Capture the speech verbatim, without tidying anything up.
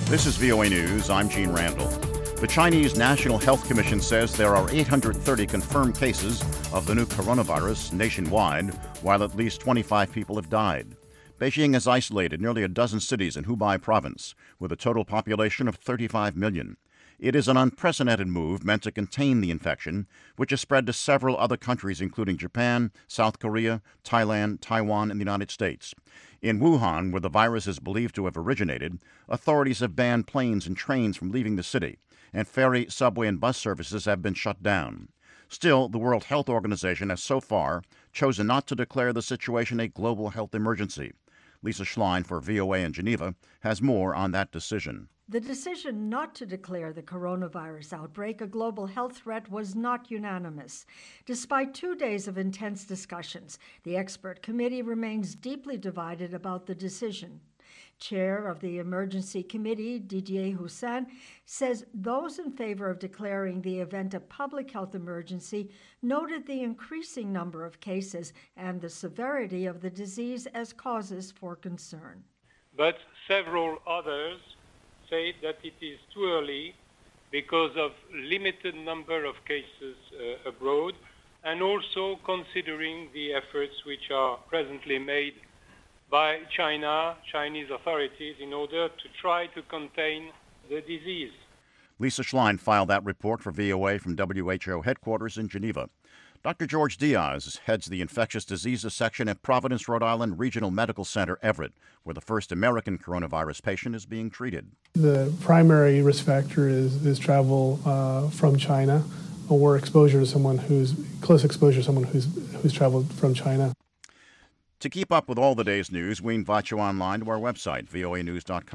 This is V O A News. I'm Gene Randall. The Chinese National Health Commission says there are eight hundred thirty confirmed cases of the new coronavirus nationwide, while at least twenty-five people have died. Beijing has isolated nearly a dozen cities in Hubei province, with a total population of thirty-five million. It is an unprecedented move meant to contain the infection, which has spread to several other countries, including Japan, South Korea, Thailand, Taiwan, and the United States. In Wuhan, where the virus is believed to have originated, authorities have banned planes and trains from leaving the city, and ferry, subway, and bus services have been shut down. Still, the World Health Organization has so far chosen not to declare the situation a global health emergency. Lisa Schlein for V O A in Geneva has more on that decision. The decision not to declare the coronavirus outbreak a global health threat was not unanimous. Despite two days of intense discussions, the expert committee remains deeply divided about the decision. Chair of the Emergency Committee, Didier Houssin, says those in favor of declaring the event a public health emergency noted the increasing number of cases and the severity of the disease as causes for concern. But several others say that it is too early because of limited number of cases uh, abroad, and also considering the efforts which are presently made by China, Chinese authorities, in order to try to contain the disease. Lisa Schlein filed that report for V O A from W H O headquarters in Geneva. Doctor George Diaz heads the infectious diseases section at Providence, Rhode Island Regional Medical Center, Everett, where the first American coronavirus patient is being treated. The primary risk factor is, is travel uh, from China, or exposure to someone who's close exposure to someone who's who's traveled from China. To keep up with all the day's news, we invite you online to our website, V O A news dot com.